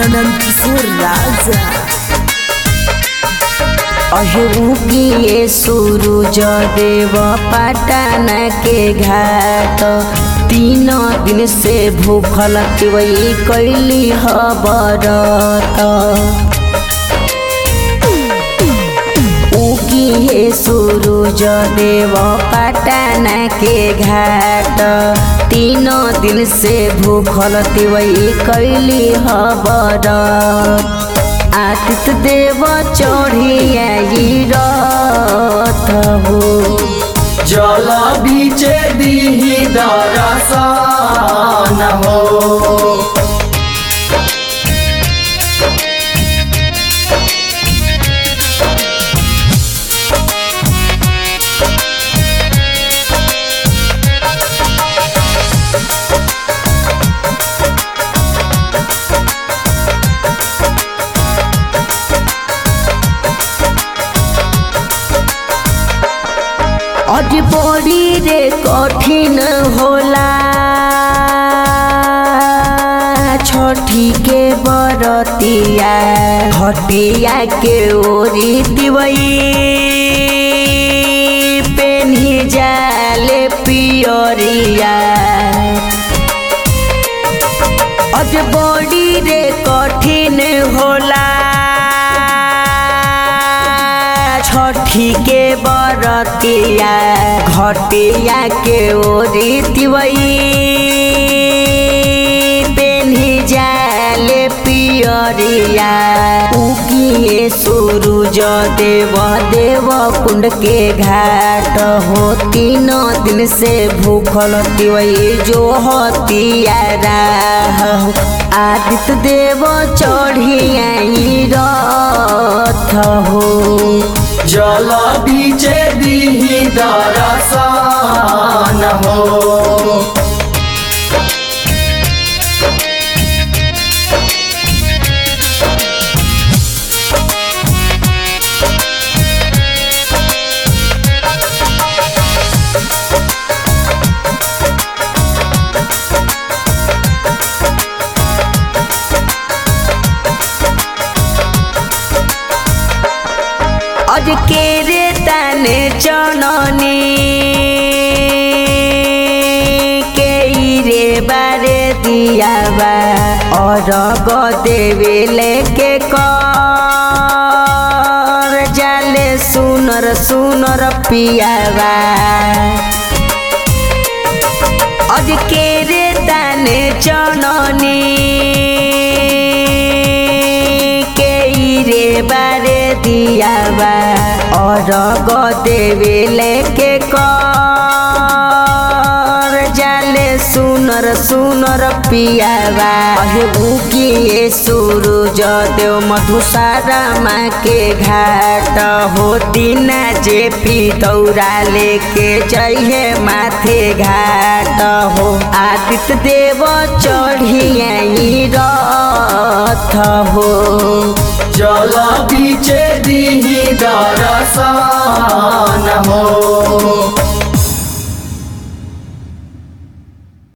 आनंद किशोर राजा। अहुगिए सूरज देव पटन के घाट 3 दिन से भूखल तिवई कैली हबरत। उगिए सूरज देव पटन के घाट 3 दिन से भूखल तिवई कैली हबरत। आदित्य देव चढ़ी रथ हो जल बीचे दीही दरसन हो। अज बड़ी रे कठिन होला छठी के बरतिया घटिया के ओरी दिवई पेन्ही जाले पियरिया। अज बड़ी रे कठिन होला छठी के बरतिया घटिया के ओरी तिवई पेन्ही जाले पियरिया। उगिए सूरज देव देव कुंड के घाट हो 3 दिन से भूखल तिवई जो हतिया राह। आदित्य देव चढ़ी रथ हो जल बीचे दीही दरसन हो। अज के रे तने चननी के रे बारे दिया बा और गो देवे लेके कर जाले सुनर सुनर पियावा। अज के रे तने चननी रे बारे दिया बा और गो देवे लेके कर जाले सुनर सुनर पियावा। उगिए सूरज देव मधुसारा माँ के घाट हो 3 जेपी दौरा लेके जइहे माथे घाट हो। आदित्य देव चढ़ी रथ हो जल बीचे दीही दरसन हो।